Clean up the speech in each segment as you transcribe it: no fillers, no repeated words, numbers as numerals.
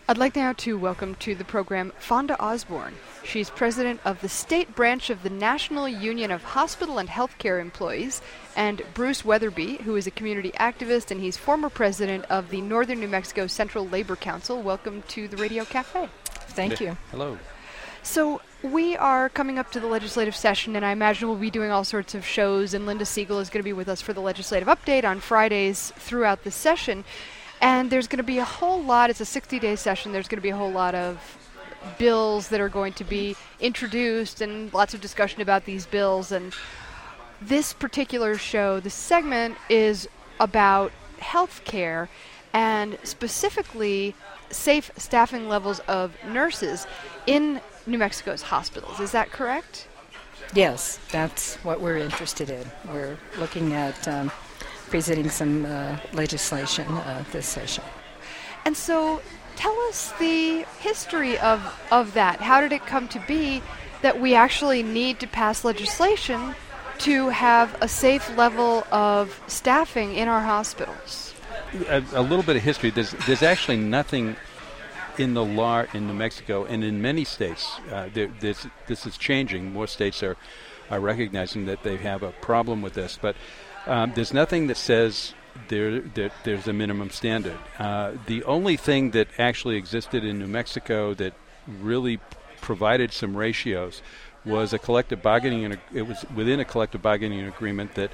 I'd like now to welcome to the program Fonda Osborne. She's president of the state branch of the National Union of Hospital and Healthcare Employees, and Bruce Weatherby, who is a community activist, and he's former president of the Northern New Mexico Central Labor Council. Welcome to the Radio Cafe. Thank you. Hello. So we are coming up to the legislative session, and I imagine we'll be doing all sorts of shows, and Linda Siegel is going to be with us for the legislative update on Fridays throughout the session. And there's going to be a whole lot, it's a 60-day session, there's going to be a whole lot of bills that are going to be introduced and lots of discussion about these bills. And this particular show, this segment, is about health care and specifically safe staffing levels of nurses in New Mexico's hospitals. Is that correct? Yes, that's what we're interested in. We're looking at presenting some legislation this session. And so tell us the history of that. How did it come to be that we actually need to pass legislation to have a safe level of staffing in our hospitals? A little bit of history. There's actually nothing in the law in New Mexico and in many states. This is changing. More states are recognizing that they have a problem with this. But there's nothing that says there's a minimum standard. The only thing that actually existed in New Mexico that really provided some ratios was a collective bargaining. It was within a collective bargaining agreement that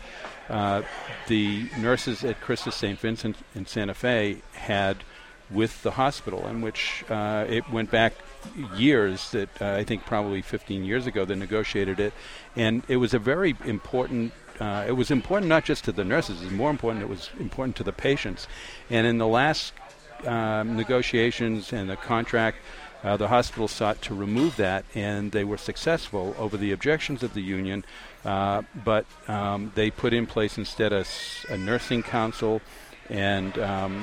the nurses at Christus St. Vincent in Santa Fe had with the hospital, in which it went back years, that I think probably 15 years ago they negotiated it, and it was a very important. It was important not just to the nurses; it was more important. It was important to the patients. And in the last negotiations and the contract, the hospital sought to remove that, and they were successful over the objections of the union. But they put in place instead a nursing council and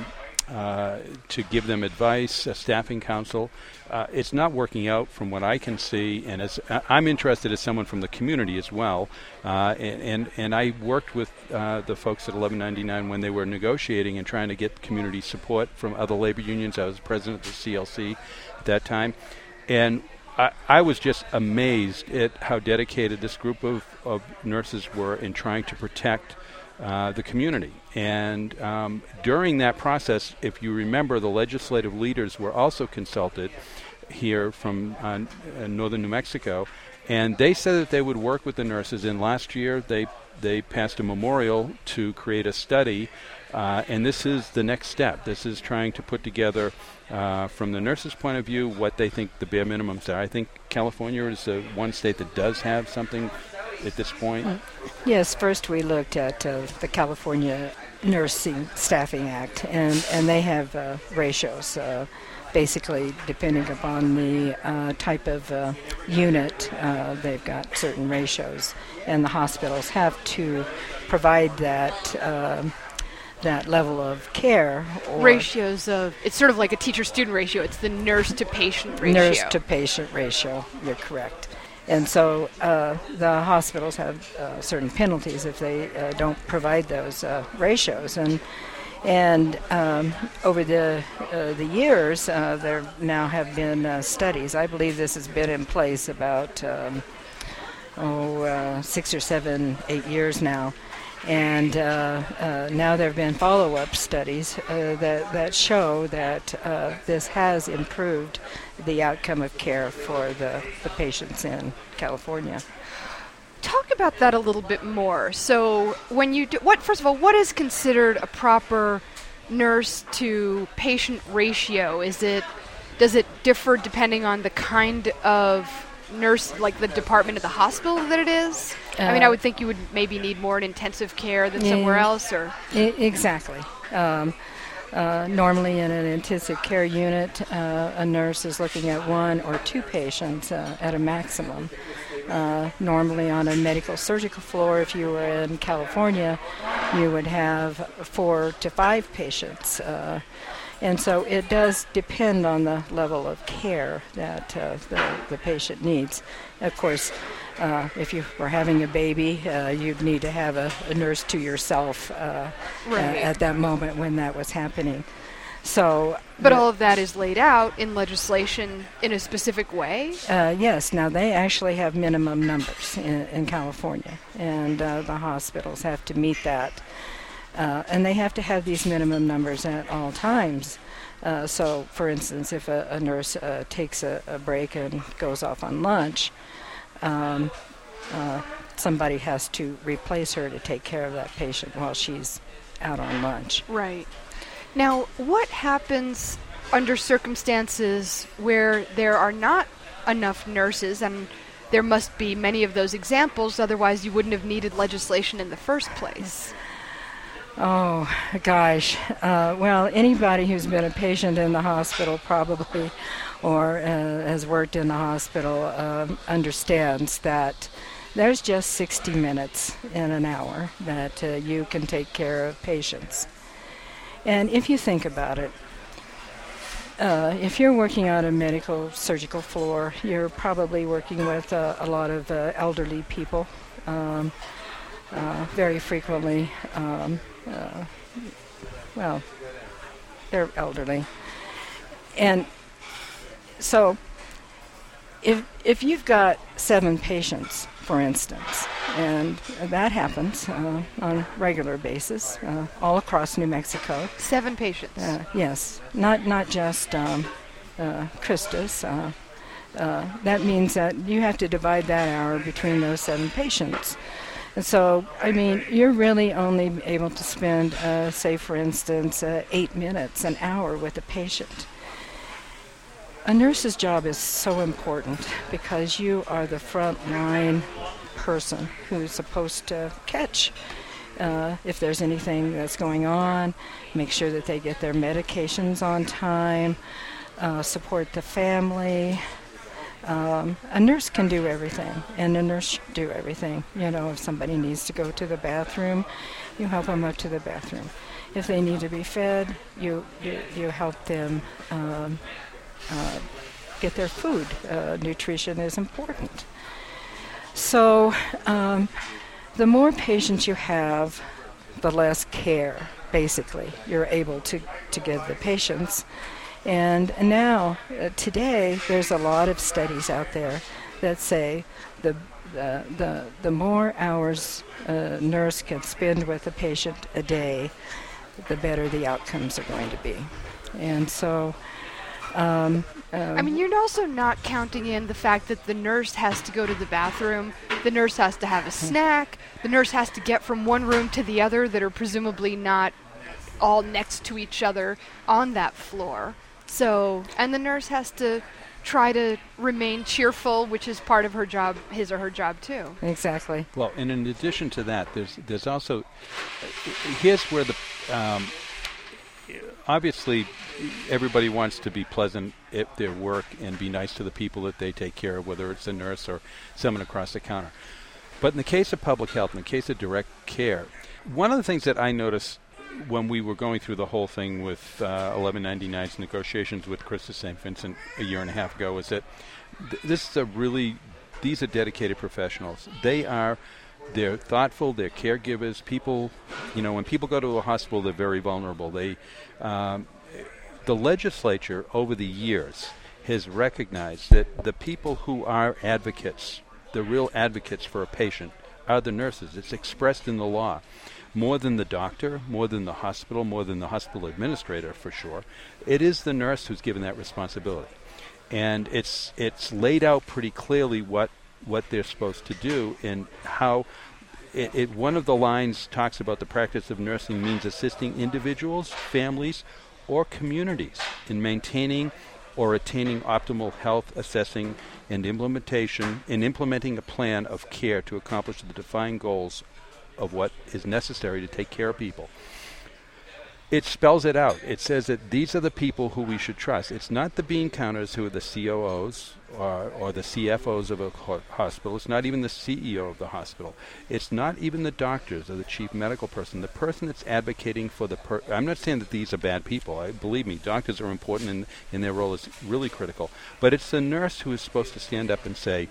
to give them advice, a staffing council. It's not working out from what I can see, and I'm interested as someone from the community as well, and I worked with the folks at 1199 when they were negotiating and trying to get community support from other labor unions. I was president of the CLC at that time, and I was just amazed at how dedicated this group of nurses were in trying to protect the community. And during that process, if you remember, the legislative leaders were also consulted here from northern New Mexico, and they said that they would work with the nurses. And last year they passed a memorial to create a study, and this is the next step. This is trying to put together, from the nurses' point of view, what they think the bare minimums are. I think California is one state that does have something at this point? Yes, first we looked at the California Nursing Staffing Act, and they have ratios, basically depending upon the type of unit. They've got certain ratios, and the hospitals have to provide that level of care. Ratios of, it's sort of like a teacher-student ratio. It's the nurse-to-patient ratio. Nurse-to-patient ratio, you're correct. And so the hospitals have certain penalties if they don't provide those ratios. And over the years, there now have been studies. I believe this has been in place about 6 or 7, 8 years now. And now there have been follow-up studies that show that this has improved the outcome of care for the patients in California. Talk about that a little bit more. So when you do, first of all, what is considered a proper nurse-to-patient ratio? Does it differ depending on the kind of nurse, like the department of the hospital that it is? I mean, I would think you would maybe need more in intensive care than somewhere else, or exactly. Normally in an intensive care unit, a nurse is looking at 1 or 2 patients at a maximum. Normally on a medical surgical floor, if you were in California, you would have 4 to 5 patients. And so it does depend on the level of care that the patient needs. Of course, if you were having a baby, you'd need to have a nurse to yourself at that moment when that was happening. But all of that is laid out in legislation in a specific way? Yes. Now, they actually have minimum numbers in California, and the hospitals have to meet that. And they have to have these minimum numbers at all times. So, for instance, if a nurse takes a break and goes off on lunch, somebody has to replace her to take care of that patient while she's out on lunch. Right. Now, what happens under circumstances where there are not enough nurses, and there must be many of those examples, otherwise you wouldn't have needed legislation in the first place? Oh, gosh. Well, anybody who's been a patient in the hospital probably, or has worked in the hospital, understands that there's just 60 minutes in an hour that you can take care of patients. And if you think about it, if you're working on a medical surgical floor, you're probably working with a lot of elderly people, very frequently. Well, they're elderly. And so if you've got 7 patients, for instance, and that happens on a regular basis all across New Mexico. 7 patients? Yes, not just Christus. That means that you have to divide that hour between those 7 patients. And so, I mean, you're really only able to spend, say, for instance, 8 minutes, an hour with a patient. A nurse's job is so important because you are the front line person who's supposed to catch if there's anything that's going on, make sure that they get their medications on time, support the family. A nurse can do everything, and a nurse should do everything. You know, if somebody needs to go to the bathroom, you help them up to the bathroom. If they need to be fed, you help them get their food. Nutrition is important. So the more patients you have, the less care, basically, you're able to give the patients. And now, today, there's a lot of studies out there that say the more hours a nurse can spend with a patient a day, the better the outcomes are going to be. And so... I mean, you're also not counting in the fact that the nurse has to go to the bathroom, the nurse has to have a snack, the nurse has to get from one room to the other that are presumably not all next to each other on that floor. So, and the nurse has to try to remain cheerful, which is part of her job, his or her job too. Exactly. Well, and in addition to that, there's also, here's where the, obviously everybody wants to be pleasant at their work and be nice to the people that they take care of, whether it's a nurse or someone across the counter. But in the case of public health, in the case of direct care, one of the things that I noticed when we were going through the whole thing with 1199's negotiations with Christus St. Vincent a year and a half ago is that these are dedicated professionals. They're thoughtful, they're caregivers. People, you know, when people go to a hospital, they're very vulnerable. The legislature over the years has recognized that the people who are advocates, the real advocates for a patient, are the nurses. It's expressed in the law. More than the doctor, more than the hospital, more than the hospital administrator, for sure. It is the nurse who's given that responsibility. And it's laid out pretty clearly what they're supposed to do and how one of the lines talks about the practice of nursing means assisting individuals, families, or communities in maintaining or attaining optimal health, assessing and implementing a plan of care to accomplish the defined goals of what is necessary to take care of people. It spells it out. It says that these are the people who we should trust. It's not the bean counters who are the COOs or the CFOs of a hospital. It's not even the CEO of the hospital. It's not even the doctors or the chief medical person. The person that's advocating for I'm not saying that these are bad people. Believe me, doctors are important and their role is really critical. But it's the nurse who is supposed to stand up and say,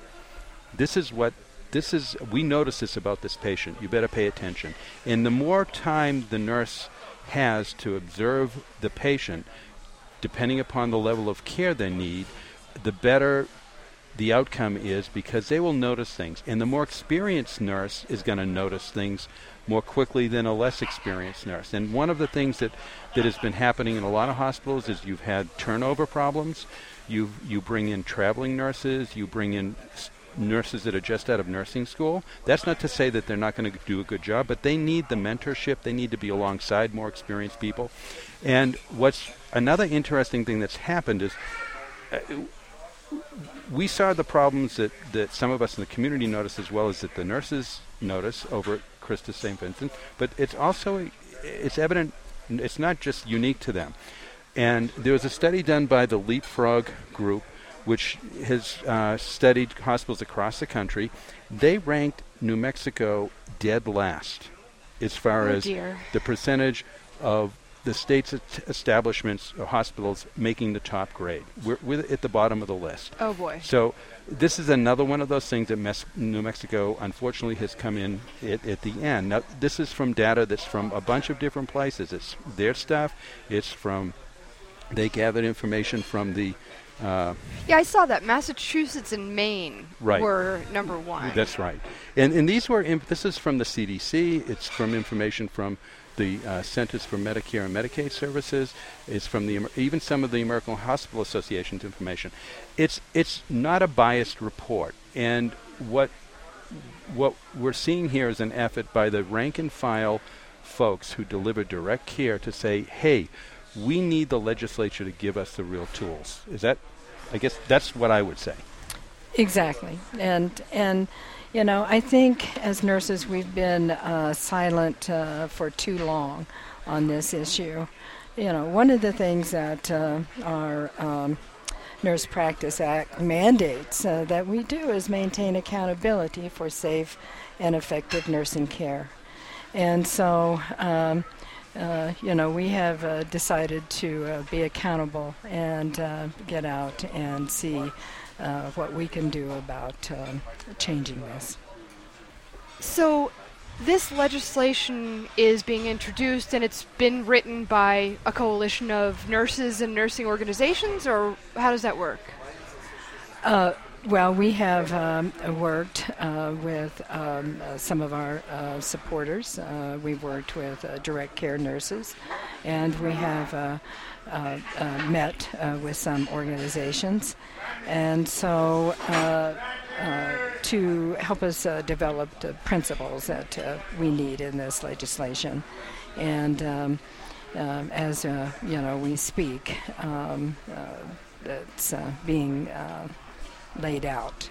we notice this about this patient. You better pay attention. And the more time the nurse has to observe the patient, depending upon the level of care they need, the better the outcome is, because they will notice things. And the more experienced nurse is going to notice things more quickly than a less experienced nurse. And one of the things that has been happening in a lot of hospitals is you've had turnover problems. You bring in traveling nurses. You bring in nurses that are just out of nursing school. That's not to say that they're not going to do a good job, but they need the mentorship. They need to be alongside more experienced people. And what's another interesting thing that's happened is we saw the problems that some of us in the community noticed, as well as that the nurses notice over at Christus St. Vincent, but it's evident, it's not just unique to them. And there was a study done by the Leapfrog group, which has studied hospitals across the country. They ranked New Mexico dead last as far as the percentage of the state's establishments or hospitals making the top grade. We're at the bottom of the list. Oh, boy. So this is another one of those things that New Mexico, unfortunately, has come in at the end. Now, this is from data that's from a bunch of different places. It's their stuff. It's from, they gathered information from the... yeah, I saw that. Massachusetts and Maine were number one. That's right. And these were, this is from the CDC. It's from information from the Centers for Medicare and Medicaid Services. It's from even some of the American Hospital Association's information. It's not a biased report. And what we're seeing here is an effort by the rank and file folks who deliver direct care to say, hey, we need the legislature to give us the real tools. I guess that's what I would say. Exactly. And you know, I think as nurses we've been silent for too long on this issue. You know, one of the things that our Nurse Practice Act mandates that we do is maintain accountability for safe and effective nursing care. And so, you know, we have decided to be accountable and get out and see what we can do about changing this. So this legislation is being introduced, and it's been written by a coalition of nurses and nursing organizations, or how does that work? Well, we have worked with some of our supporters. We've worked with direct care nurses, and we have met with some organizations. And so to help us develop the principles that we need in this legislation. And as, you know, we speak, it's being laid out.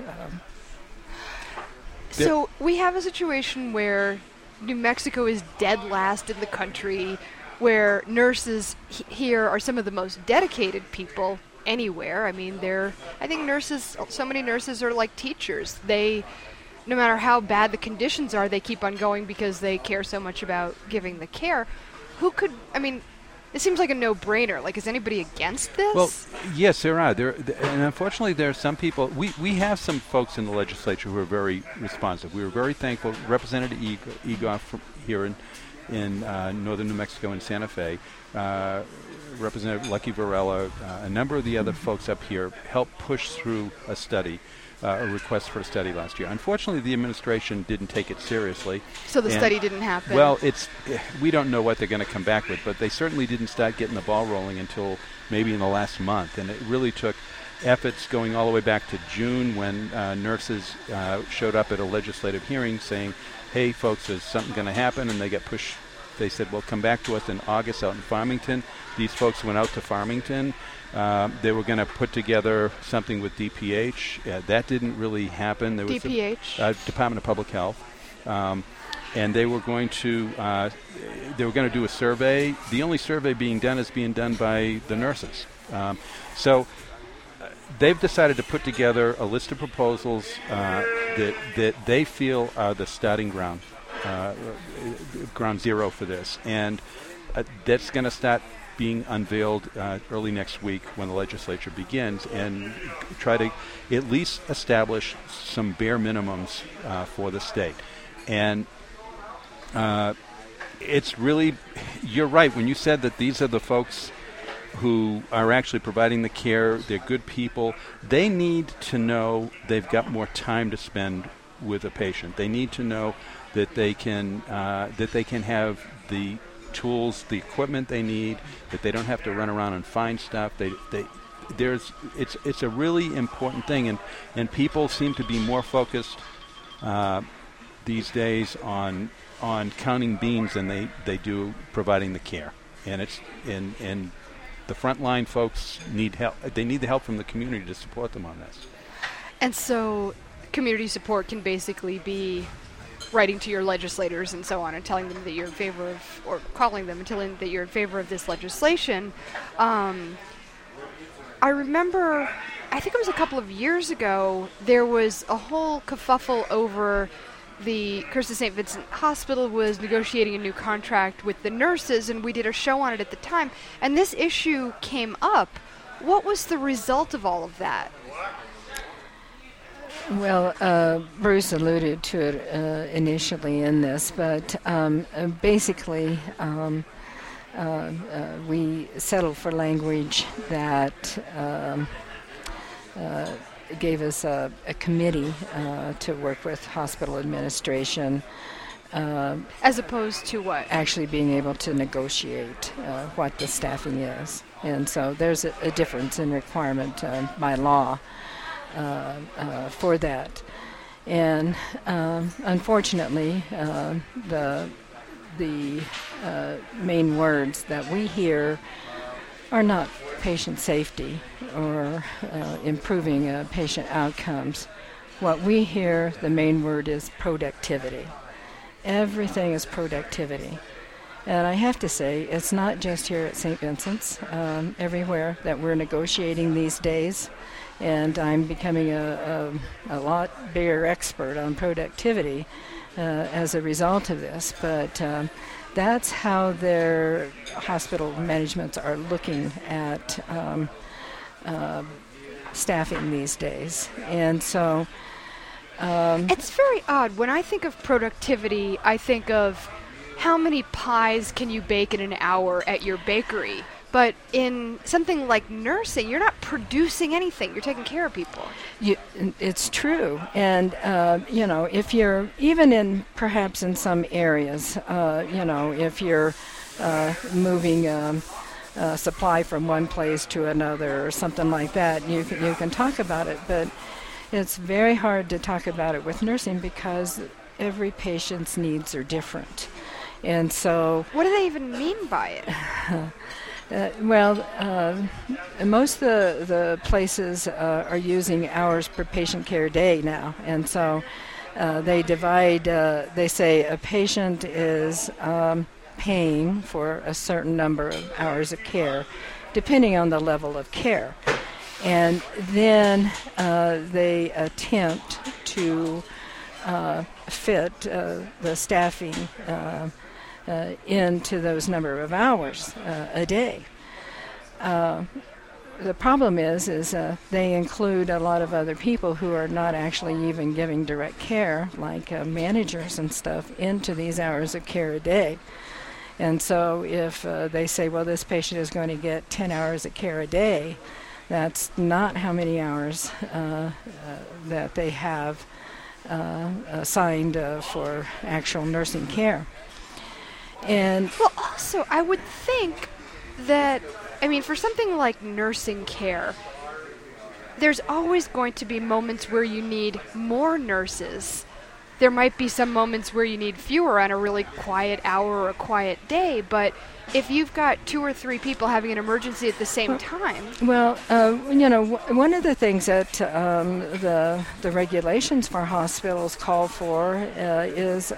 So we have a situation where New Mexico is dead last in the country, where nurses here are some of the most dedicated people anywhere. I mean, I think nurses, so many nurses are like teachers. They, no matter how bad the conditions are, they keep on going because they care so much about giving the care. It seems like a no-brainer. Like, is anybody against this? Well, yes, there are. And unfortunately, there are some people. We have some folks in the legislature who are very responsive. We were very thankful. Representative Egoff here in northern New Mexico in Santa Fe, Representative Lucky Varela, a number of the other folks up here helped push through a study, a request for a study last year. Unfortunately, the administration didn't take it seriously. So the study didn't happen? Well, we don't know what they're going to come back with, but they certainly didn't start getting the ball rolling until maybe in the last month. And it really took efforts going all the way back to June when nurses showed up at a legislative hearing saying, hey, folks, is something going to happen? And they got pushed. They said, well, come back to us in August out in Farmington. These folks went out to Farmington. They were going to put together something with DPH. That didn't really happen. There was DPH? Department of Public Health. And they were going to do a survey. The only survey being done is being done by the nurses. So they've decided to put together a list of proposals that they feel are the starting ground zero for this. And that's going to start being unveiled early next week when the legislature begins, and try to at least establish some bare minimums for the state. And it's really, you're right when you said that these are the folks who are actually providing the care. They're good people. They need to know they've got more time to spend with a patient. They need to know that they can have the tools, the equipment they need, that they don't have to run around and find stuff. It's a really important thing, and people seem to be more focused these days on counting beans than they do providing the care. And the frontline folks need help. They need the help from the community to support them on this. And so community support can basically be writing to your legislators and so on and telling them that you're in favor of, or calling them and telling them that you're in favor of this legislation. I remember, I think it was a couple of years ago, there was a whole kerfuffle over the Curse of St. Vincent Hospital was negotiating a new contract with the nurses, and we did a show on it at the time, and this issue came up. What was the result of all of that? Well, Bruce alluded to it initially in this, but basically we settled for language that gave us a committee to work with hospital administration. As opposed to what? Actually being able to negotiate what the staffing is. And so there's a difference in requirement by law for that. And unfortunately, the main words that we hear are not patient safety or improving patient outcomes. What we hear, the main word is productivity. Everything is productivity. And I have to say, it's not just here at St. Vincent's. Everywhere that we're negotiating these days, and I'm becoming a lot bigger expert on productivity as a result of this. But that's how their hospital managements are looking at staffing these days. And so it's very odd. When I think of productivity, I think of how many pies can you bake in an hour at your bakery. But in something like nursing, you're not producing anything. You're taking care of people. It's true. And, if you're, even perhaps in some areas, if you're moving supply from one place to another or something like that, you can talk about it. But it's very hard to talk about it with nursing because every patient's needs are different. And so... What do they even mean by it? Most of the places are using hours per patient care day now. And so they divide, they say a patient is paying for a certain number of hours of care, depending on the level of care. And then they attempt to fit the staffing into those number of hours a day. The problem is they include a lot of other people who are not actually even giving direct care, like managers and stuff, into these hours of care a day. And so if they say, well, this patient is going to get 10 hours of care a day, that's not how many hours that they have assigned for actual nursing care. And well, also, I would think that, for something like nursing care, there's always going to be moments where you need more nurses. There might be some moments where you need fewer on a really quiet hour or a quiet day, but if you've got 2 or 3 people having an emergency at the same time... Well, one of the things that the regulations for hospitals call for is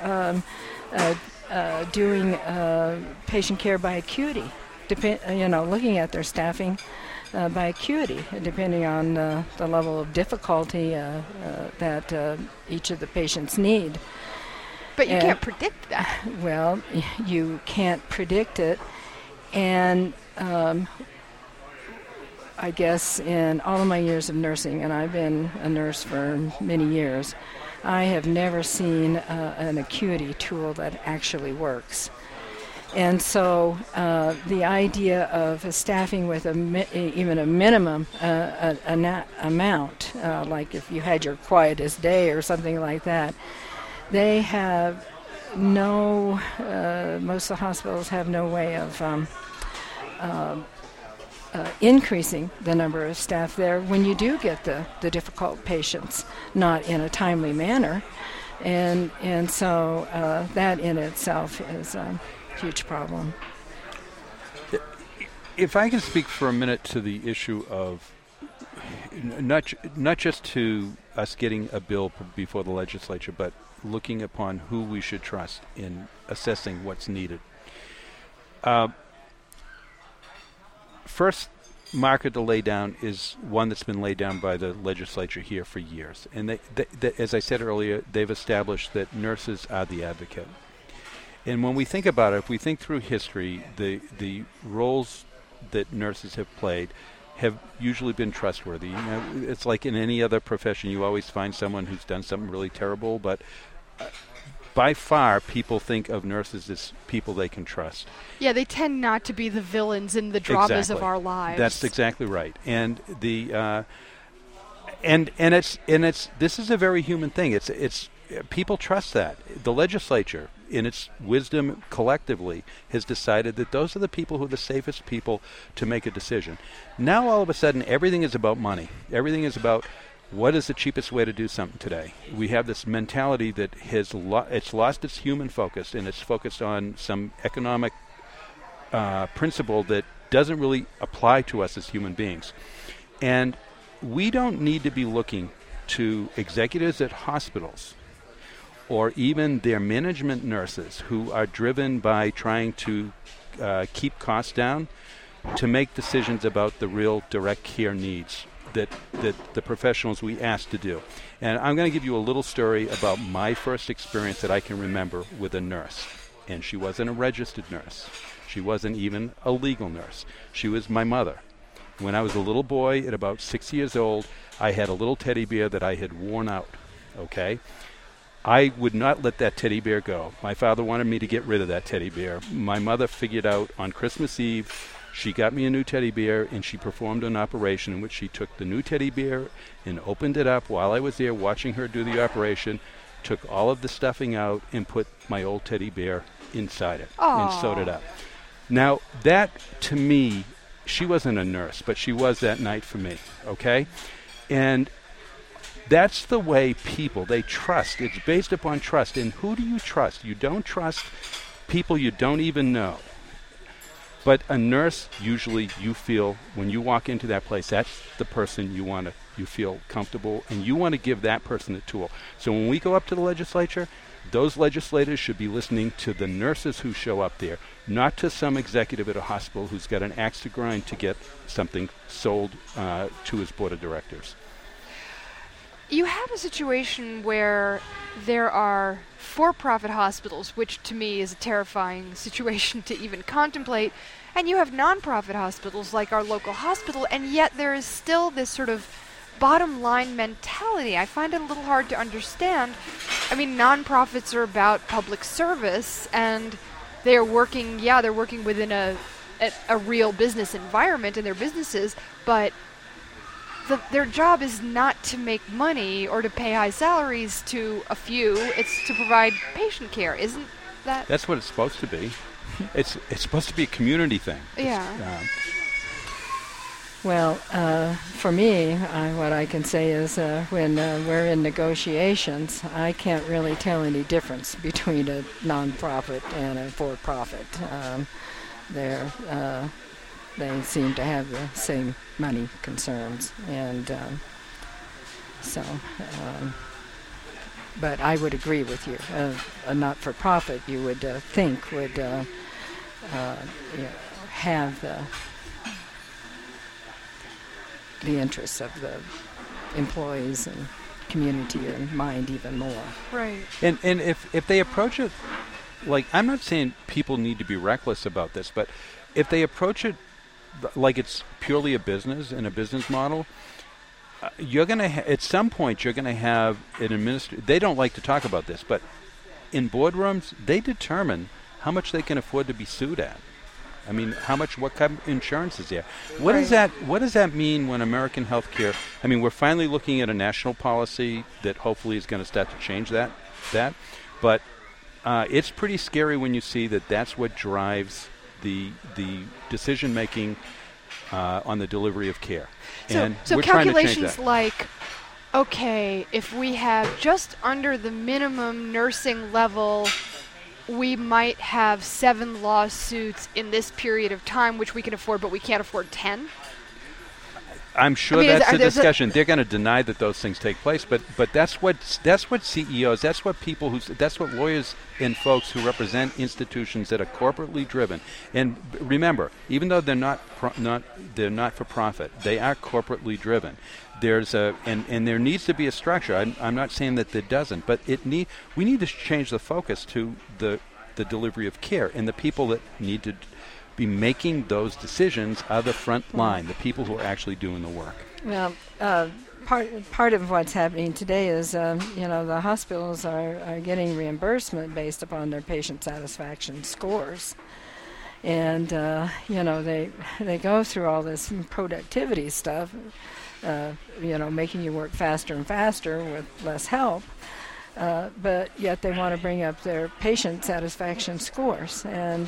doing patient care by acuity, looking at their staffing by acuity, depending on the level of difficulty that each of the patients need. But you can't predict that. Well, you can't predict it, and I guess in all of my years of nursing, and I've been a nurse for many years, I have never seen an acuity tool that actually works. And so the idea of staffing with even a minimum amount, like if you had your quietest day or something like that, they have most of the hospitals have no way of increasing the number of staff there when you do get the difficult patients not in a timely manner. And so that in itself is a huge problem. If I can speak for a minute to the issue of not just to us getting a bill before the legislature, but looking upon who we should trust in assessing what's needed. First marker to lay down is one that's been laid down by the legislature here for years. And they, as I said earlier, they've established that nurses are the advocate. And when we think about it, if we think through history, the roles that nurses have played have usually been trustworthy. You know, it's like in any other profession, you always find someone who's done something really terrible, but by far, people think of nurses as people they can trust. Yeah, they tend not to be the villains in the dramas of our lives. That's exactly right. And it's this is a very human thing. It's people trust that. The legislature, in its wisdom collectively, has decided that those are the people who are the safest people to make a decision. Now all of a sudden everything is about money. Everything is about what is the cheapest way to do something today. We have this mentality that has it's lost its human focus, and it's focused on some economic principle that doesn't really apply to us as human beings. And we don't need to be looking to executives at hospitals or even their management nurses who are driven by trying to keep costs down to make decisions about the real direct care needs that the professionals we asked to do. And I'm going to give you a little story about my first experience that I can remember with a nurse. And she wasn't a registered nurse. She wasn't even a legal nurse. She was my mother. When I was a little boy at about 6 years old, I had a little teddy bear that I had worn out, okay? I would not let that teddy bear go. My father wanted me to get rid of that teddy bear. My mother figured out on Christmas Eve, she got me a new teddy bear, and she performed an operation in which she took the new teddy bear and opened it up while I was there watching her do the operation, took all of the stuffing out, and put my old teddy bear inside it. Aww. And sewed it up. Now, that, to me, she wasn't a nurse, but she was that night for me, okay? And that's the way people, they trust. It's based upon trust. And who do you trust? You don't trust people you don't even know. But a nurse, usually you feel, when you walk into that place, that's the person you feel comfortable, and you want to give that person a tool. So when we go up to the legislature, those legislators should be listening to the nurses who show up there, not to some executive at a hospital who's got an axe to grind to get something sold to his board of directors. You have a situation where there are for-profit hospitals, which to me is a terrifying situation to even contemplate, and you have non-profit hospitals like our local hospital, and yet there is still this sort of bottom-line mentality. I find it a little hard to understand. I mean, non-profits are about public service, and they're working within a real business environment in their businesses, but their job is not to make money or to pay high salaries to a few. It's to provide patient care, isn't that? That's what it's supposed to be. It's supposed to be a community thing. Yeah. Well, for me, what I can say is when we're in negotiations, I can't really tell any difference between a nonprofit and a for-profit. They seem to have the same money concerns, and but I would agree with you. A not-for-profit, you would think would have the interests of the employees and community in mind even more. Right. And if they approach it, like, I'm not saying people need to be reckless about this, but if they approach it like it's purely a business and a business model, you're going to at some point you're going to have an administrator. They don't like to talk about this, but in boardrooms they determine how much they can afford to be sued at. I mean, what kind of insurance is there? What does that mean when American healthcare? I mean, we're finally looking at a national policy that hopefully is going to start to change that. But it's pretty scary when you see that that's what drives the decision making on the delivery of care. And so we're trying to change calculations that. like, okay, if we have just under the minimum nursing level, we might have 7 lawsuits in this period of time, which we can afford, but we can't afford 10. I'm sure that's the discussion. They're going to deny that those things take place, but that's what CEOs, that's what lawyers and folks who represent institutions that are corporately driven. And remember, even though they're not for profit, they are corporately driven. There's and there needs to be a structure. I'm not saying that there doesn't, but we need to change the focus to the delivery of care, and the people that need to be making those decisions are the front line, the people who are actually doing the work. Well, part of what's happening today is, the hospitals are getting reimbursement based upon their patient satisfaction scores. And, they go through all this productivity stuff, making you work faster and faster with less help. But yet they want to bring up their patient satisfaction scores, and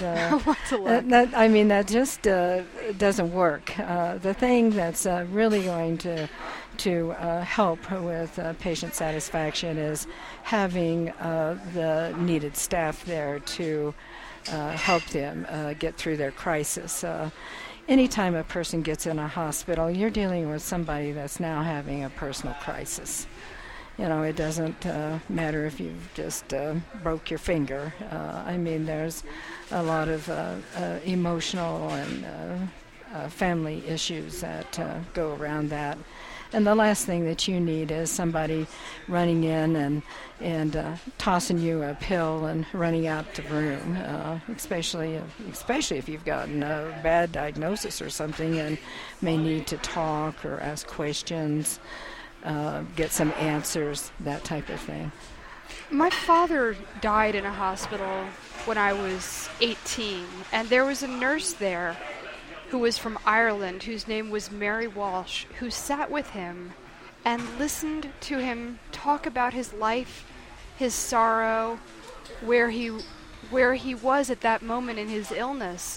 that just doesn't work. The thing that's really going to help with patient satisfaction is having the needed staff there to help them get through their crisis. Anytime a person gets in a hospital, you're dealing with somebody that's now having a personal crisis. It doesn't matter if you've just broke your finger. There's a lot of emotional and family issues that go around that. And the last thing that you need is somebody running in and tossing you a pill and running out the room, especially if you've gotten a bad diagnosis or something and may need to talk or ask questions. Get some answers, that type of thing. My father died in a hospital when I was 18, and there was a nurse there who was from Ireland, whose name was Mary Walsh, who sat with him and listened to him talk about his life, his sorrow, where he was at that moment in his illness.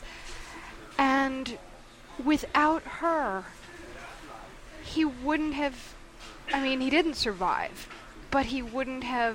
And without her, he wouldn't have... he didn't survive, but he would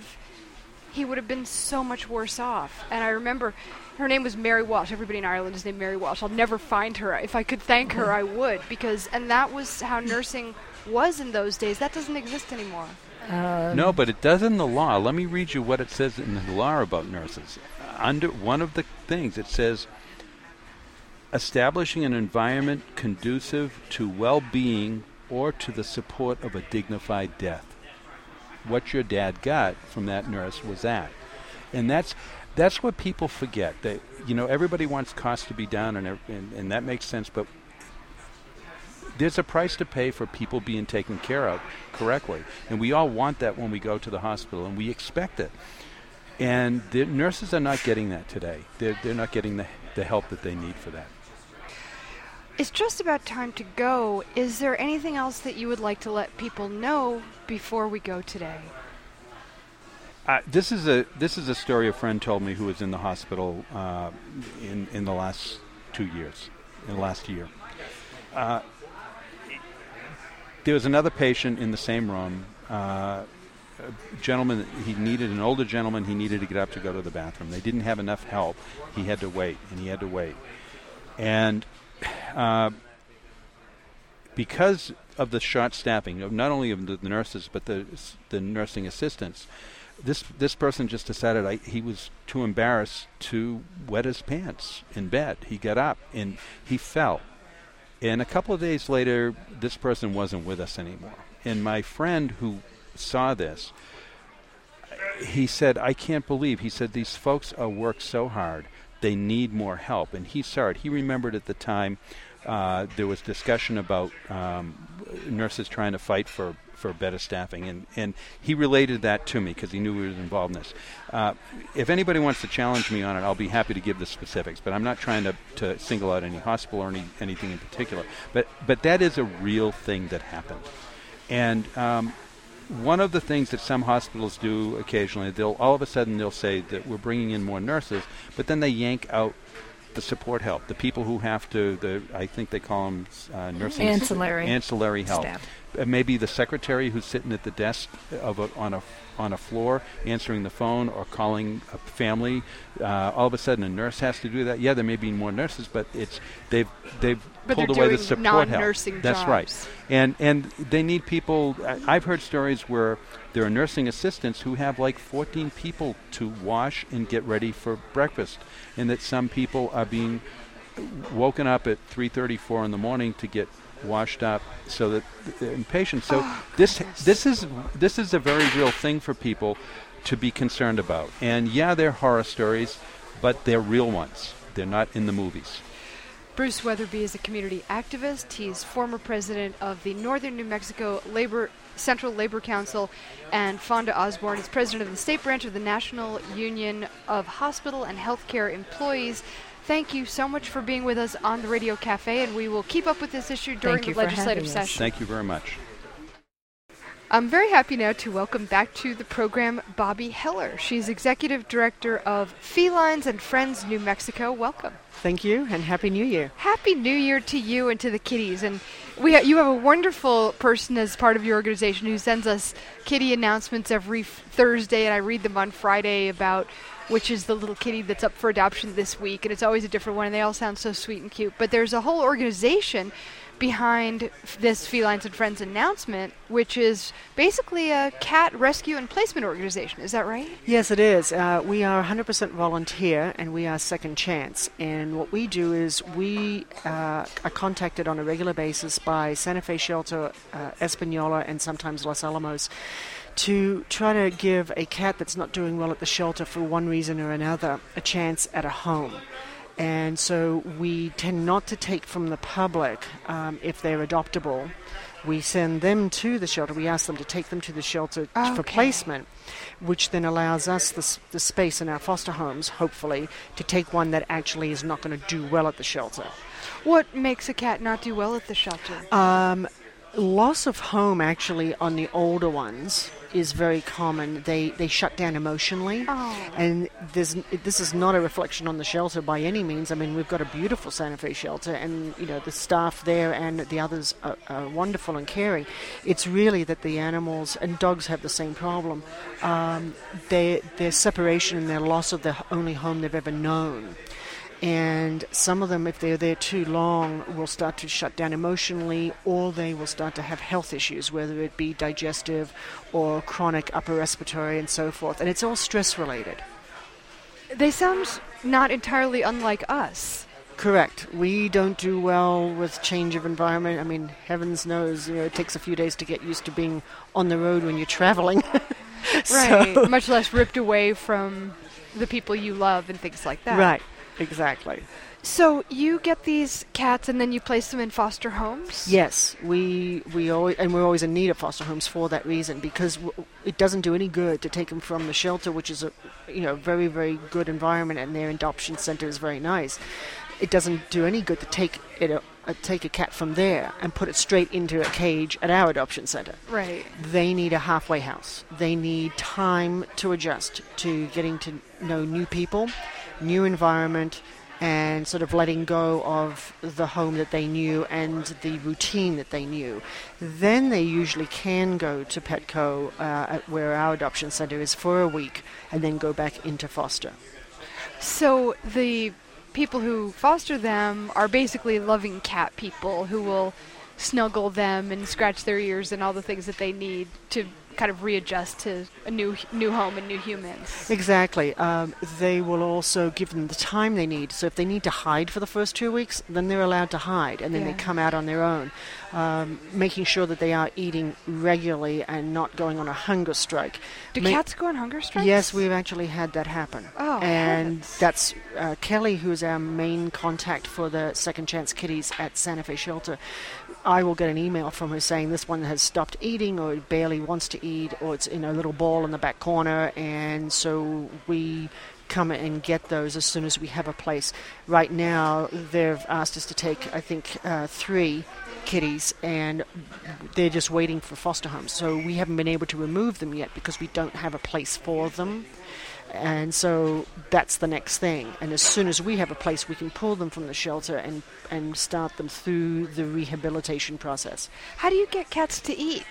have been so much worse off. And I remember her name was Mary Walsh. Everybody in Ireland is named Mary Walsh. I'll never find her. If I could thank her, I would, and that was how nursing was in those days. That doesn't exist anymore. No, but it does in the law. Let me read you what it says in the law about nurses. Under one of the things, it says, establishing an environment conducive to well-being or to the support of a dignified death. What your dad got from that nurse was that. And that's what people forget. That everybody wants costs to be down, and that makes sense, but there's a price to pay for people being taken care of correctly. And we all want that when we go to the hospital, and we expect it. And the nurses are not getting that today. They're not getting the help that they need for that. It's just about time to go. Is there anything else that you would like to let people know before we go today? This is a story a friend told me who was in the hospital in the last 2 years, in the last year. There was another patient in the same room. A gentleman, an older gentleman, he needed to get up to go to the bathroom. They didn't have enough help. He had to wait. And because of the short staffing, not only of the nurses but the nursing assistants, this person just decided he was too embarrassed to wet his pants in bed. He got up and he fell. And a couple of days later, this person wasn't with us anymore. And my friend who saw this, he said, I can't believe, he said, these folks are worked so hard. They need more help. And he saw it. He remembered at the time there was discussion about nurses trying to fight for for better staffing. And he related that to me because he knew he was involved in this. If anybody wants to challenge me on it, I'll be happy to give the specifics. But I'm not trying to single out any hospital or anything in particular. But that is a real thing that happened. And one of the things that some hospitals do occasionally, all of a sudden they'll say that we're bringing in more nurses, but then they yank out the support help, the people who have to, I think they call them nursing ancillary help. Staff. Maybe the secretary who's sitting at the desk on a floor answering the phone or calling a family. All of a sudden a nurse has to do that. Yeah, there may be more nurses, but they've pulled away the support help. Non-nursing That's jobs. right. And they need people. I've heard stories where there are nursing assistants who have like 14 people to wash and get ready for breakfast, and that some people are being woken up at 3:30, 4 in the morning to get washed up so that they're impatient. So this is a very real thing for people to be concerned about. And yeah, they're horror stories, but they're real ones. They're not in the movies. Bruce Weatherby is a community activist. He's former president of the Northern New Mexico Central Labor Council, and Fonda Osborne is president of the state branch of the National Union of Hospital and Healthcare Employees. Thank you so much for being with us on the Radio Cafe, and we will keep up with this issue during the legislative session. Thank you very much. I'm very happy now to welcome back to the program Bobby Heller. She's executive director of Felines and Friends New Mexico. Welcome. Thank you, and Happy New Year. Happy New Year to you and to the kitties. And you have a wonderful person as part of your organization who sends us kitty announcements every Thursday, and I read them on Friday about which is the little kitty that's up for adoption this week, and it's always a different one, and they all sound so sweet and cute. But there's a whole organization behind this Felines and Friends announcement, which is basically a cat rescue and placement organization. Is that right? Yes, it is. We are 100% volunteer, and we are Second Chance. And what we do is we are contacted on a regular basis by Santa Fe Shelter, Espanola, and sometimes Los Alamos to try to give a cat that's not doing well at the shelter for one reason or another a chance at a home. And so we tend not to take from the public if they're adoptable. We send them to the shelter. We ask them to take them to the shelter for placement, which then allows us the space in our foster homes, hopefully, to take one that actually is not going to do well at the shelter. What makes a cat not do well at the shelter? Loss of home, actually, on the older ones is very common. They shut down emotionally. And this is not a reflection on the shelter by any means. I mean, we've got a beautiful Santa Fe shelter, and the staff there and the others are wonderful and caring. It's really that the animals, and dogs have the same problem, their separation and their loss of the only home they've ever known. And some of them, if they're there too long, will start to shut down emotionally, or they will start to have health issues, whether it be digestive or chronic upper respiratory and so forth. And it's all stress-related. They sound not entirely unlike us. Correct. We don't do well with change of environment. I mean, heavens knows, it takes a few days to get used to being on the road when you're traveling. Right. So, much less ripped away from the people you love and things like that. Right. Exactly. So you get these cats and then you place them in foster homes? Yes, we're always in need of foster homes for that reason, because it doesn't do any good to take them from the shelter, which is a very, very good environment, and their adoption center is very nice. It doesn't do any good to take a cat from there and put it straight into a cage at our adoption center. Right. They need a halfway house. They need time to adjust to getting to know new people, new environment, and sort of letting go of the home that they knew and the routine that they knew. Then they usually can go to Petco, where our adoption center is, for a week, and then go back into foster. So the people who foster them are basically loving cat people who will snuggle them and scratch their ears and all the things that they need to kind of readjust to a new home and new humans. Exactly. They will also give them the time they need. So if they need to hide for the first 2 weeks, then they're allowed to hide, and then they come out on their own. making sure that they are eating regularly and not going on a hunger strike. Do cats go on hunger strikes? Yes, we've actually had that happen. Oh, and heavens. that's Kelly, who's our main contact for the Second Chance Kitties at Santa Fe Shelter. I will get an email from her saying this one has stopped eating, or it barely wants to eat, or it's in a little ball in the back corner, and so we come and get those as soon as we have a place. Right now, they've asked us to take, I think, 3 kitties, and they're just waiting for foster homes. So we haven't been able to remove them yet because we don't have a place for them. And so that's the next thing. And as soon as we have a place, we can pull them from the shelter and start them through the rehabilitation process. How do you get cats to eat?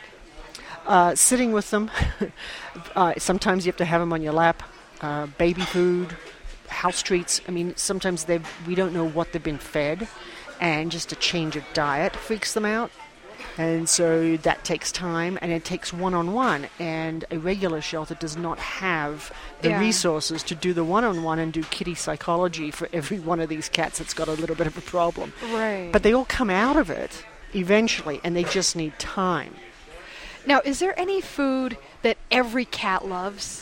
Sitting with them. Sometimes you have to have them on your lap. Baby food, house treats. I mean, sometimes we don't know what they've been fed, and just a change of diet freaks them out. And so that takes time, and it takes one-on-one, and a regular shelter does not have the resources to do the one-on-one and do kitty psychology for every one of these cats that's got a little bit of a problem. Right. But they all come out of it eventually, and they just need time. Now, is there any food that every cat loves?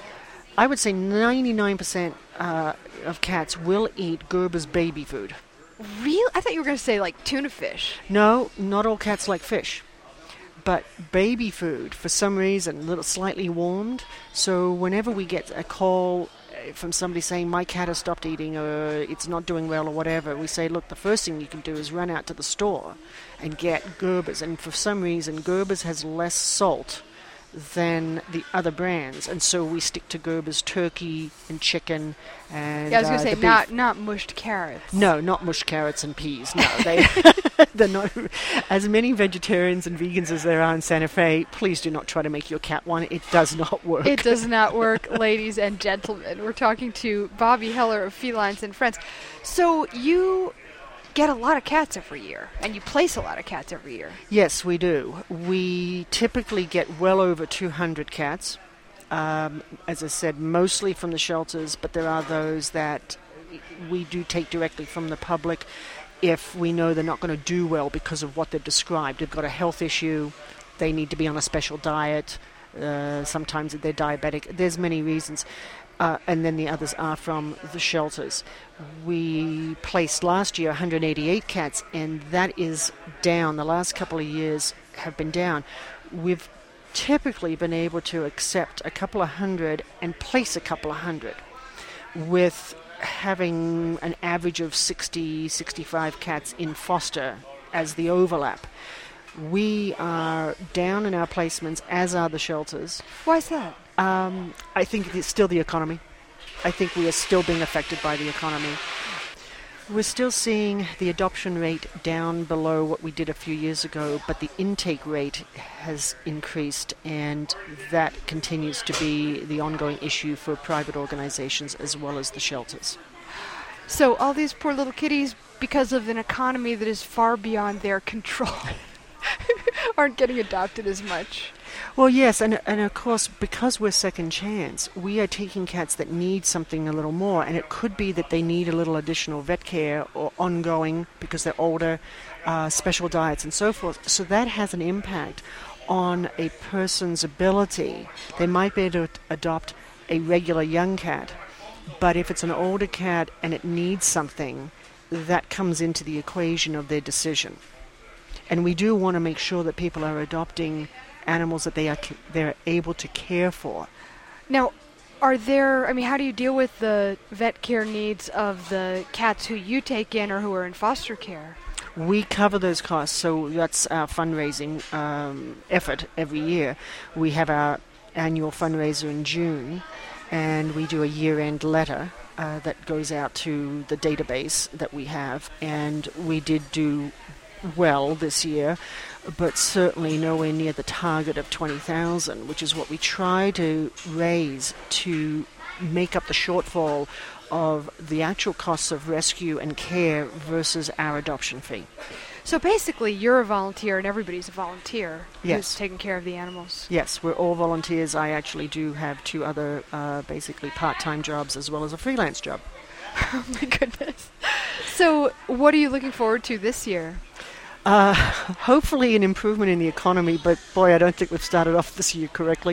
I would say 99% of cats will eat Gerber's baby food. Real? I thought you were going to say like tuna fish. No, not all cats like fish. But baby food, for some reason, a little slightly warmed. So whenever we get a call from somebody saying, my cat has stopped eating, or it's not doing well, or whatever, we say, look, the first thing you can do is run out to the store and get Gerber's. And for some reason, Gerber's has less salt than the other brands, and so we stick to Gerber's turkey and chicken and I was going to say the beef. not mushed carrots. No, not mushed carrots and peas. No, they're not. As many vegetarians and vegans as there are in Santa Fe, please do not try to make your cat one. It does not work. It does not work, ladies and gentlemen. We're talking to Bobby Heller of Felines and Friends. So you get a lot of cats every year, and you place a lot of cats every year. Yes, we do. We typically get well over 200 cats. As I said, mostly from the shelters, but there are those that we do take directly from the public if we know they're not going to do well because of what they've described. They've got a health issue, they need to be on a special diet, sometimes they're diabetic. There's many reasons. And then the others are from the shelters. We placed last year 188 cats, and that is down. The last couple of years have been down. We've typically been able to accept a couple of hundred and place a couple of hundred, with having an average of 60, 65 cats in foster as the overlap. We are down in our placements, as are the shelters. Why is that? I think it's still the economy. I think we are still being affected by the economy. We're still seeing the adoption rate down below what we did a few years ago, but the intake rate has increased, and that continues to be the ongoing issue for private organizations as well as the shelters. So all these poor little kitties, because of an economy that is far beyond their control, aren't getting adopted as much. Well, yes, and of course, because we're Second Chance, we are taking cats that need something a little more, and it could be that they need a little additional vet care or ongoing because they're older, special diets and so forth. So that has an impact on a person's ability. They might be able to adopt a regular young cat, but if it's an older cat and it needs something, that comes into the equation of their decision. And we do want to make sure that people are adopting animals that they're able to care for. Now, how do you deal with the vet care needs of the cats who you take in or who are in foster care? We cover those costs, so that's our fundraising effort every year. We have our annual fundraiser in June, and we do a year-end letter that goes out to the database that we have, and we did do well this year, but certainly nowhere near the target of 20,000, which is what we try to raise to make up the shortfall of the actual costs of rescue and care versus our adoption fee. So basically, you're a volunteer and everybody's a volunteer Yes. who's taking care of the animals. Yes, we're all volunteers. I actually do have 2 other basically part-time jobs as well as a freelance job. Oh my goodness. So what are you looking forward to this year? Hopefully an improvement in the economy, but boy, I don't think we've started off this year correctly.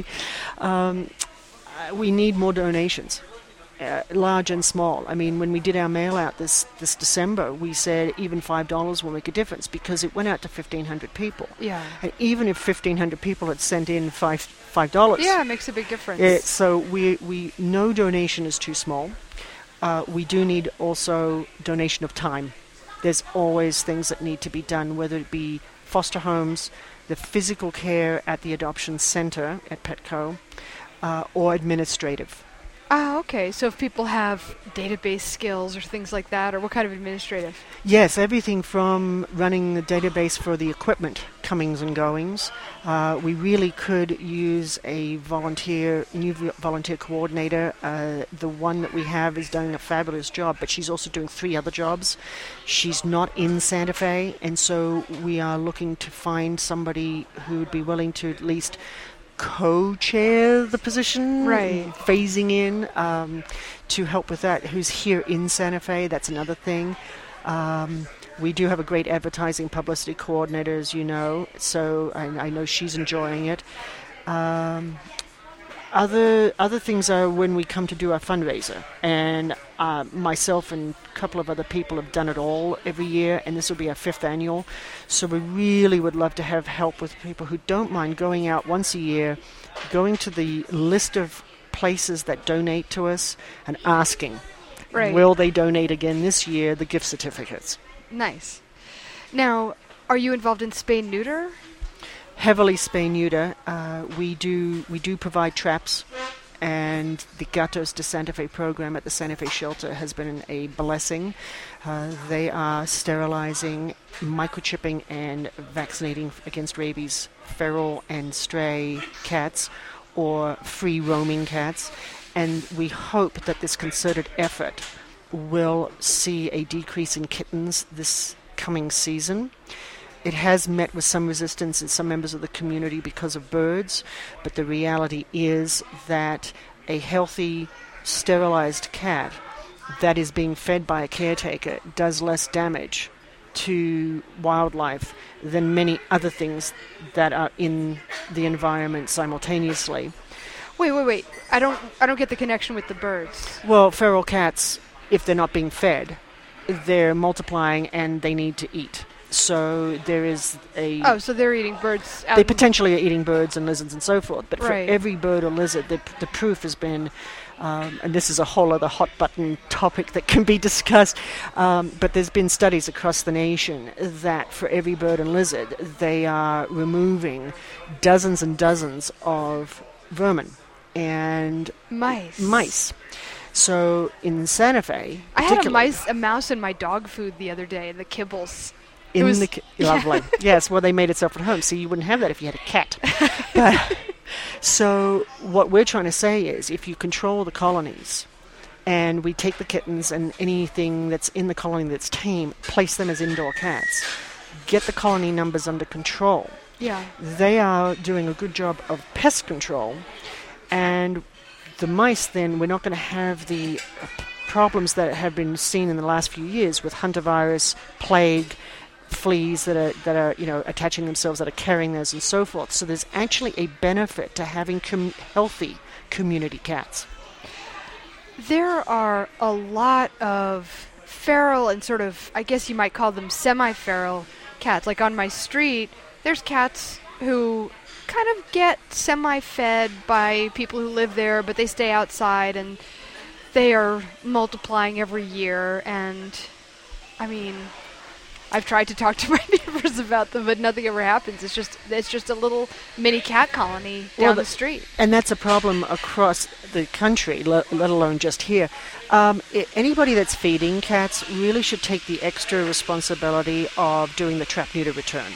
We need more donations. Large and small. I mean, when we did our mail out this December, we said even $5 will make a difference because it went out to 1,500 people. Yeah. And even if 1,500 people had sent in $5, Yeah, it makes a big difference. so we no donation is too small. We do need also donation of time. There's always things that need to be done, whether it be foster homes, the physical care at the adoption center at Petco, or administrative. Ah, okay. So if people have database skills or things like that, or what kind of administrative? Yes, everything from running the database for the equipment, comings and goings. We really could use a new volunteer coordinator. The one that we have is doing a fabulous job, but she's also doing 3 other jobs. She's not in Santa Fe, and so we are looking to find somebody who would be willing to at least co-chair the position, Right. phasing in to help with that, who's here in Santa Fe. That's another thing. We do have a great advertising publicity coordinator, as you know, so I know she's enjoying it. Other things are when we come to do our fundraiser, and myself and a couple of other people have done it all every year, and this will be our 5th annual. So we really would love to have help with people who don't mind going out once a year, going to the list of places that donate to us and asking, Right. will they donate again this year, the gift certificates. Nice. Now, are you involved in spay neuter? Heavily spay neuter. We do provide traps, and the Gatos de Santa Fe program at the Santa Fe shelter has been a blessing. They are sterilizing, microchipping, and vaccinating against rabies feral and stray cats or free roaming cats, and we hope that this concerted effort will see a decrease in kittens this coming season. It has met with some resistance in some members of the community because of birds, but the reality is that a healthy, sterilized cat that is being fed by a caretaker does less damage to wildlife than many other things that are in the environment simultaneously. Wait. I don't get the connection with the birds. Well, feral cats, if they're not being fed, they're multiplying and they need to eat. So there is a... Oh, so they're eating birds out They in- potentially are eating birds and lizards and so forth. But Right. for every bird or lizard, the proof has been, and this is a whole other hot button topic that can be discussed, but there's been studies across the nation that for every bird and lizard, they are removing dozens and dozens of vermin and mice. So in Santa Fe, I had particularly- a mouse in my dog food the other day, the kibbles. In was- the lovely. Yes, well, they made itself at home, so you wouldn't have that if you had a cat. But, so what we're trying to say is, if you control the colonies, and we take the kittens and anything that's in the colony that's tame, place them as indoor cats, get the colony numbers under control. Yeah. They are doing a good job of pest control, and the mice, then, we're not going to have the problems that have been seen in the last few years with hantavirus, plague, fleas that are attaching themselves, that are carrying those and so forth. So there's actually a benefit to having healthy community cats. There are a lot of feral and sort of, I guess you might call them semi-feral cats. Like on my street, there's cats who kind of get semi-fed by people who live there, but they stay outside and they are multiplying every year. And I mean, I've tried to talk to my neighbors about them, but nothing ever happens. It's just a little mini cat colony down the street. And that's a problem across the country, let alone just here. Anybody that's feeding cats really should take the extra responsibility of doing the trap neuter return.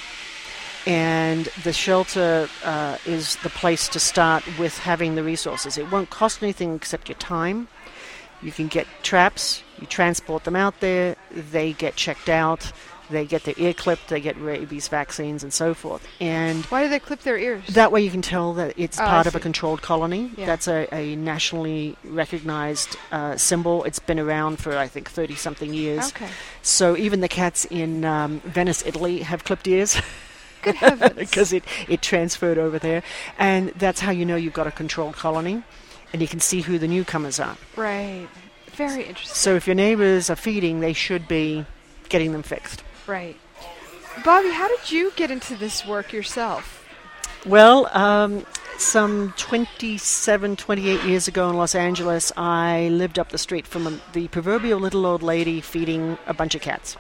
And the shelter is the place to start with having the resources. It won't cost anything except your time. You can get traps, you transport them out there, they get checked out, They get their ear clipped, they get rabies vaccines and so forth. And why do they clip their ears? that way you can tell that it's part of a controlled colony. Yeah. That's a nationally recognized symbol. It's been around for, I think, 30-something years. Okay. So even the cats in Venice, Italy have clipped ears. Good heavens. Because it transferred over there. And that's how you know you've got a controlled colony. And you can see who the newcomers are. Right. Very interesting. So if your neighbors are feeding, they should be getting them fixed. Right. Bobby, how did you get into this work yourself? Well, some 27, 28 years ago in Los Angeles, I lived up the street from the proverbial little old lady feeding a bunch of cats.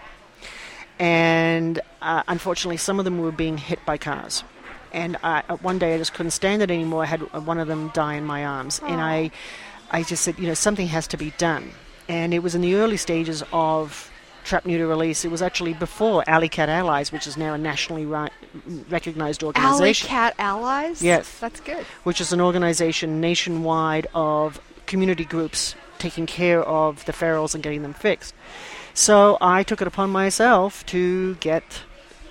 And unfortunately, some of them were being hit by cars. And one day I just couldn't stand it anymore. I had one of them die in my arms. Aww. And I just said, something has to be done. And it was in the early stages of Trap, Neuter, Release. It was actually before Alley Cat Allies, which is now a nationally recognized organization. Alley Cat Allies? Yes. That's good. Which is an organization nationwide of community groups taking care of the ferals and getting them fixed. So I took it upon myself to get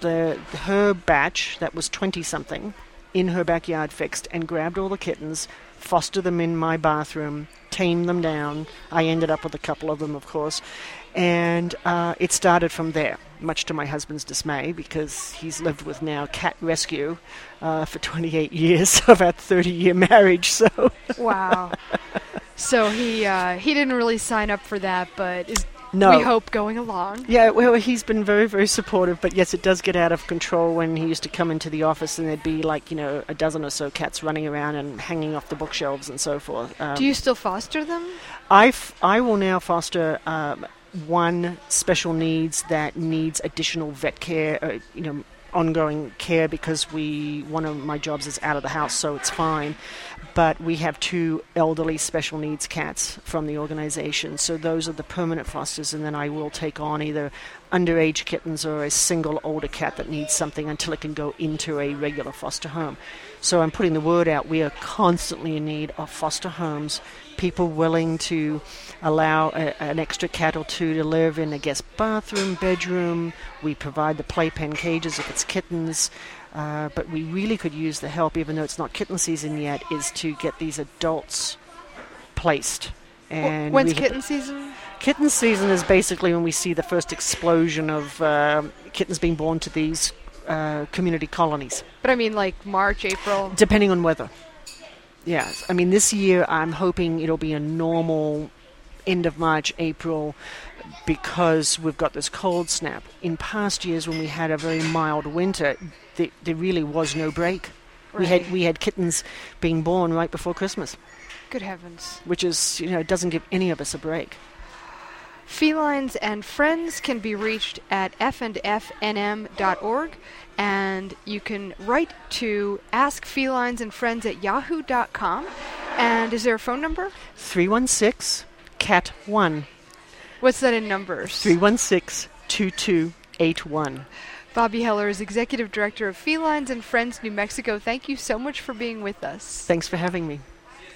her batch, that was 20-something, in her backyard fixed, and grabbed all the kittens, fostered them in my bathroom, tamed them down. I ended up with a couple of them, of course. And it started from there, much to my husband's dismay, because he's lived with now Cat Rescue for 28 years of our 30-year marriage. So wow. So he didn't really sign up for that, but is, no. we hope, going along. Yeah, well, he's been very, very supportive, but yes, it does get out of control when he used to come into the office and there'd be like, a dozen or so cats running around and hanging off the bookshelves and so forth. Do you still foster them? I will now foster one special needs that needs additional vet care, ongoing care, because one of my jobs is out of the house, so it's fine. But we have 2 elderly special needs cats from the organization, so those are the permanent fosters, and then I will take on either underage kittens or a single older cat that needs something until it can go into a regular foster home. So I'm putting the word out. We are constantly in need of foster homes, people willing to allow an extra cat or 2 to live in a guest bathroom, bedroom. We provide the playpen cages if it's kittens. But we really could use the help, even though it's not kitten season yet, is to get these adults placed. And when's kitten season? Kitten season is basically when we see the first explosion of kittens being born to these community colonies. But I mean like March, April? Depending on weather. Yes. I mean, this year I'm hoping it'll be a normal end of March, April, because we've got this cold snap. In past years when we had a very mild winter, there really was no break. Right. We had kittens being born right before Christmas. Good heavens. Which is, doesn't give any of us a break. Felines and Friends can be reached at fandfnm.org, and you can write to askfelinesandfriends@yahoo.com. And is there a phone number? 316-CAT-1. What's that in numbers? 316-2281. Bobby Heller is Executive Director of Felines and Friends New Mexico. Thank you so much for being with us. Thanks for having me.